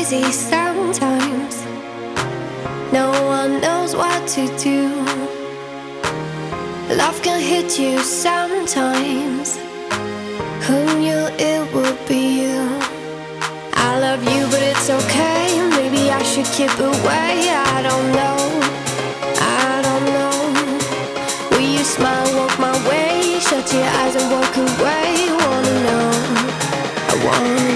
crazy sometimes. No one knows what to do. Love can hit you sometimes. Who knew it would be you? I love you, but it's okay. Maybe I should keep away. I don't know. I don't know. Will you smile, walk my way? Shut your eyes and walk away. Wanna know? I wanna